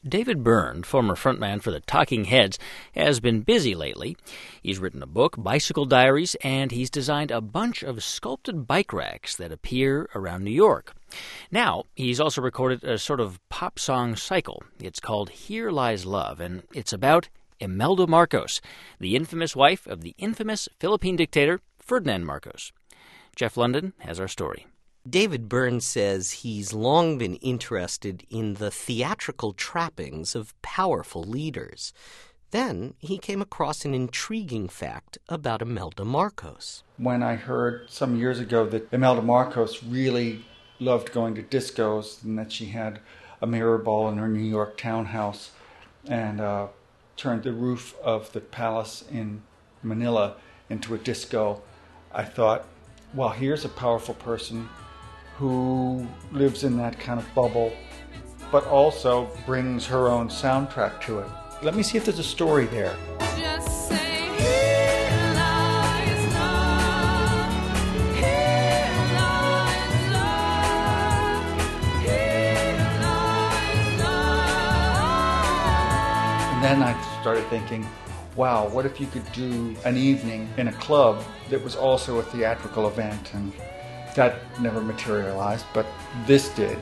David Byrne, former frontman for the Talking Heads, has been busy lately. He's written a book, Bicycle Diaries, and he's designed a bunch of sculpted bike racks that appear around New York. Now, he's also recorded a sort of pop song cycle. It's called Here Lies Love, and it's about Imelda Marcos, the infamous wife of the infamous Philippine dictator Ferdinand Marcos. Jeff London has our story. David Byrne says he's long been interested in the theatrical trappings of powerful leaders. Then he came across an intriguing fact about Imelda Marcos. When I heard some years ago that Imelda Marcos really loved going to discos and that she had a mirror ball in her New York townhouse and turned the roof of the palace in Manila into a disco, I thought, well, here's a powerful person who lives in that kind of bubble, but also brings her own soundtrack to it. Let me see if there's a story there. Just say, here lies love, here lies love, here lies love. And then I started thinking, wow, what if you could do an evening in a club that was also a theatrical event? And that never materialized, but this did.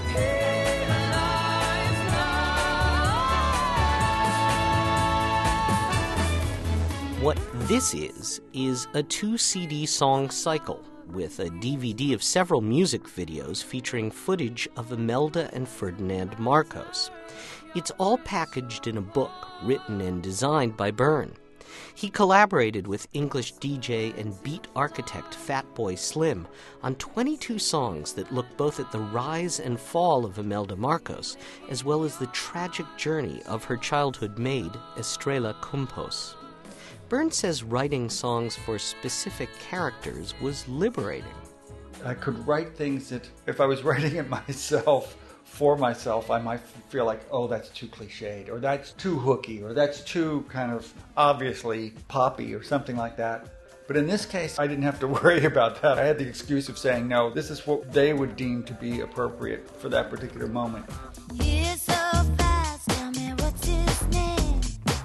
What this is a 2-CD song cycle with a DVD of several music videos featuring footage of Imelda and Ferdinand Marcos. It's all packaged in a book written and designed by Byrne. He collaborated with English DJ and beat architect Fatboy Slim on 22 songs that look both at the rise and fall of Imelda Marcos, as well as the tragic journey of her childhood maid, Estrella Campos. Byrne says writing songs for specific characters was liberating. I could write things that, if I was writing it myself, for myself, I might feel like, oh, that's too cliched, or that's too hooky, or that's too kind of obviously poppy, or something like that. But in this case, I didn't have to worry about that. I had the excuse of saying, no, this is what they would deem to be appropriate for that particular moment. You're so fast, tell me what's his name.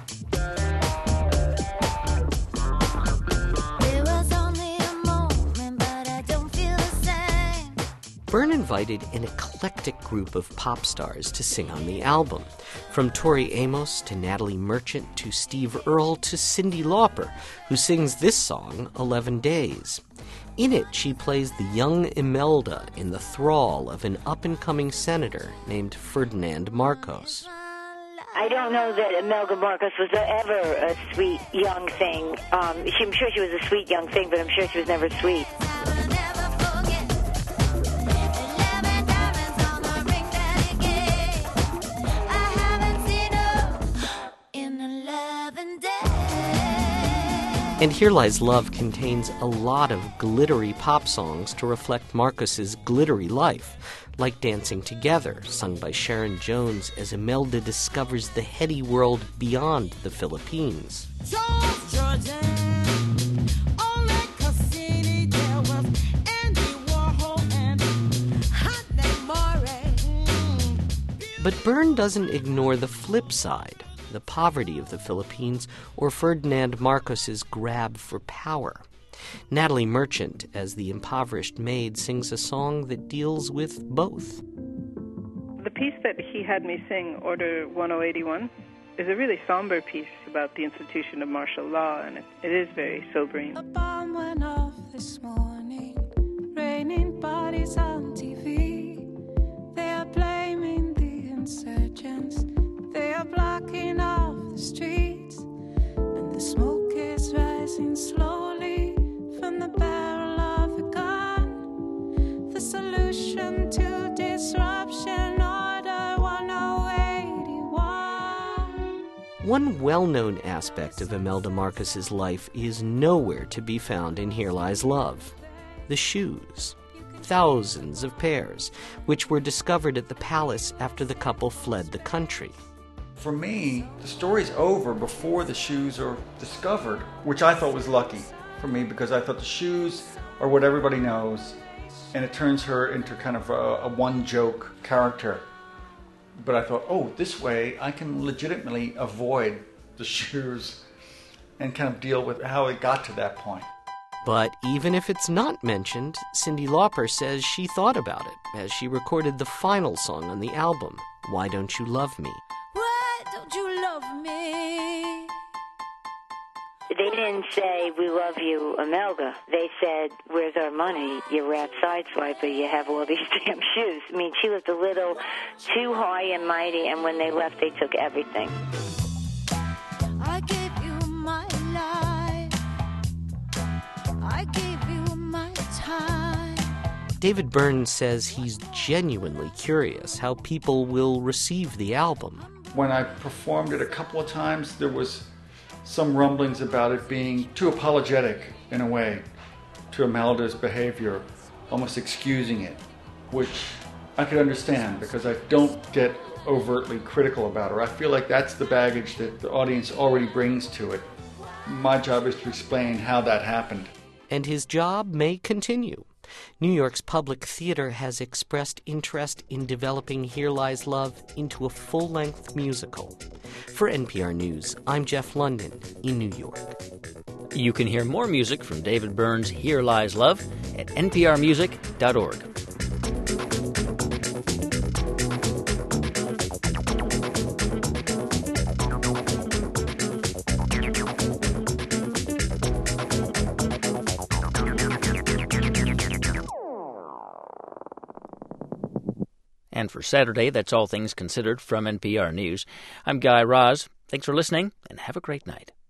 There was only a moment, but I don't feel the same. Byrne invited an eclectic group of pop stars to sing on the album, from Tori Amos to Natalie Merchant to Steve Earle to Cyndi Lauper, who sings this song, 11 Days. In it, she plays the young Imelda in the thrall of an up-and-coming senator named Ferdinand Marcos. I don't know that Imelda Marcos was ever a sweet young thing. I'm sure she was a sweet young thing, but I'm sure she was never sweet. And Here Lies Love contains a lot of glittery pop songs to reflect Marcos's glittery life, like Dancing Together, sung by Sharon Jones as Imelda discovers the heady world beyond the Philippines. But Byrne doesn't ignore the flip side, the poverty of the Philippines, or Ferdinand Marcos's grab for power. Natalie Merchant, as the impoverished maid, sings a song that deals with both. The piece that he had me sing, Order 1081, is a really somber piece about the institution of martial law, and it is very sobering. A bomb went off this morning, raining bodies on TV. They are blaming the insurgents. They are blocking off the streets, and the smoke is rising slowly from the barrel of a gun. The solution to disruption, Order 1081. One well-known aspect of Imelda Marcos's life is nowhere to be found in Here Lies Love: the shoes. Thousands of pairs, which were discovered at the palace after the couple fled the country. For me, the story's over before the shoes are discovered, which I thought was lucky for me, because I thought the shoes are what everybody knows, and it turns her into kind of a one-joke character. But I thought, oh, this way I can legitimately avoid the shoes and kind of deal with how it got to that point. But even if it's not mentioned, Cyndi Lauper says she thought about it as she recorded the final song on the album, Why Don't You Love Me? Why don't you love me? They didn't say, we love you, Imelda. They said, where's our money? You rat sideswiper, you have all these damn shoes. I mean, she was a little too high and mighty, and when they left, they took everything. I gave you my life. I gave you my time. David Byrne says he's genuinely curious how people will receive the album. When I performed it a couple of times, there was some rumblings about it being too apologetic in a way to Imelda's behavior, almost excusing it, which I could understand because I don't get overtly critical about her. I feel like that's the baggage that the audience already brings to it. My job is to explain how that happened. And his job may continue. New York's Public Theater has expressed interest in developing Here Lies Love into a full-length musical. For NPR News, I'm Jeff London in New York. You can hear more music from David Byrne's Here Lies Love at nprmusic.org. And for Saturday, that's All Things Considered from NPR News. I'm Guy Raz. Thanks for listening, and have a great night.